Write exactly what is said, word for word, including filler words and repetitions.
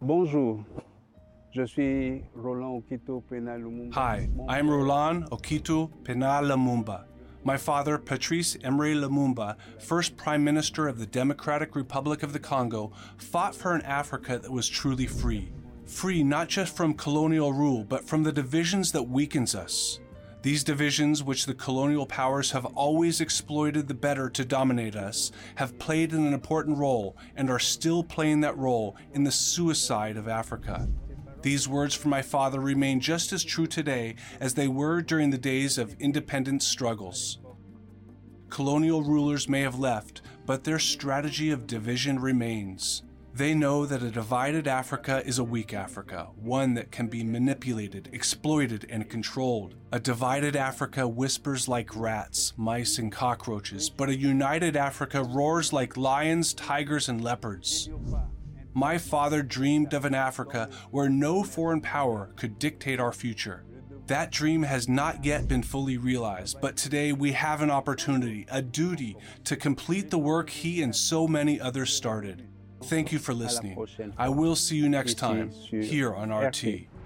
Bonjour, je suis Roland Okito Pena Lumumba. Hi, I am Roland Okito Pena Lumumba. My father, Patrice Emery Lumumba, first Prime Minister of the Democratic Republic of the Congo, fought for an Africa that was truly free. Free not just from colonial rule, but from the divisions that weakens us. These divisions, which the colonial powers have always exploited the better to dominate us, have played an important role and are still playing that role in the suicide of Africa. These words from my father remain just as true today as they were during the days of independence struggles. Colonial rulers may have left, but their strategy of division remains. They know that a divided Africa is a weak Africa, one that can be manipulated, exploited, and controlled. A divided Africa whispers like rats, mice, and cockroaches, but a united Africa roars like lions, tigers, and leopards. My father dreamed of an Africa where no foreign power could dictate our future. That dream has not yet been fully realized, but today we have an opportunity, a duty, to complete the work he and so many others started. Thank you for listening. I will see you next time here on R T.